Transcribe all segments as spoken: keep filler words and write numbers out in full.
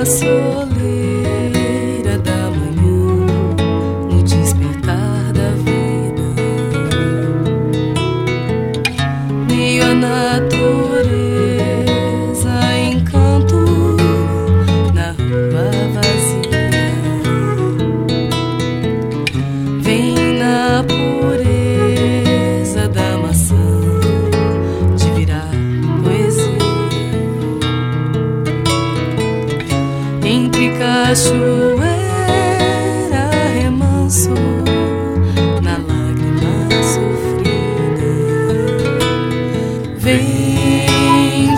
soleira da manhã, no despertar da vida, meio a natureza, encanto na rua vazia. Vem na pureza da maçã, de virar poesia. Entre cachoeira, remanso, na lágrima sofrida, vem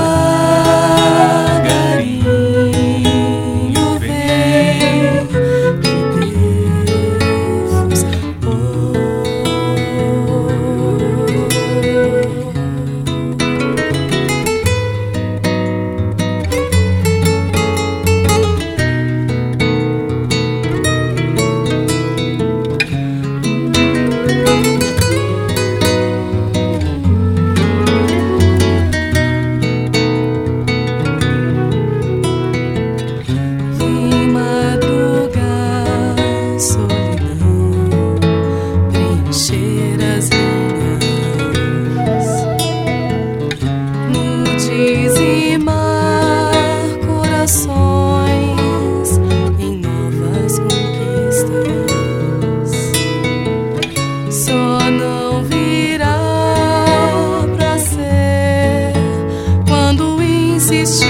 devagarinho, vem de Deus. Oh, dizimar corações em novas conquistas, só não virá pra ser quando insistir.